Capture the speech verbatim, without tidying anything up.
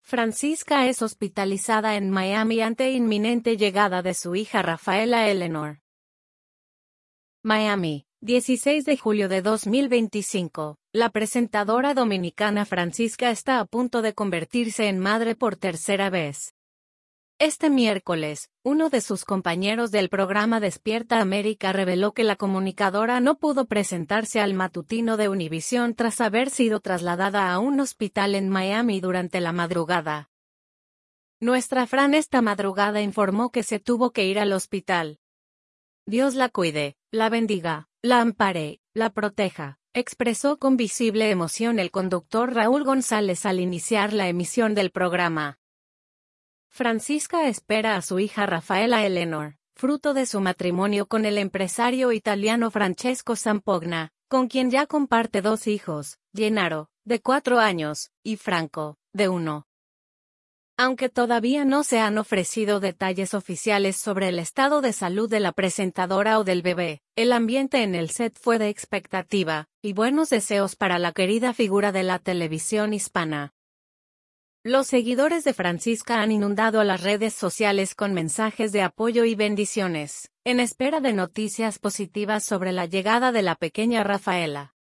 Francisca es hospitalizada en Miami ante inminente llegada de su hija Rafaela Eleanor. Miami, dieciséis de julio de dos mil veinticinco. La presentadora dominicana Francisca está a punto de convertirse en madre por tercera vez. Este miércoles, uno de sus compañeros del programa Despierta América reveló que la comunicadora no pudo presentarse al matutino de Univisión tras haber sido trasladada a un hospital en Miami durante la madrugada. Nuestra Fran esta madrugada informó que se tuvo que ir al hospital. Dios la cuide, la bendiga, la ampare, la proteja, expresó con visible emoción el conductor Raúl González al iniciar la emisión del programa. Francisca espera a su hija Rafaela Eleanor, fruto de su matrimonio con el empresario italiano Francesco Sampogna, con quien ya comparte dos hijos, Gennaro, de cuatro años, y Franco, de uno. Aunque todavía no se han ofrecido detalles oficiales sobre el estado de salud de la presentadora o del bebé, el ambiente en el set fue de expectativa, y buenos deseos para la querida figura de la televisión hispana. Los seguidores de Francisca han inundado las redes sociales con mensajes de apoyo y bendiciones, en espera de noticias positivas sobre la llegada de la pequeña Rafaela.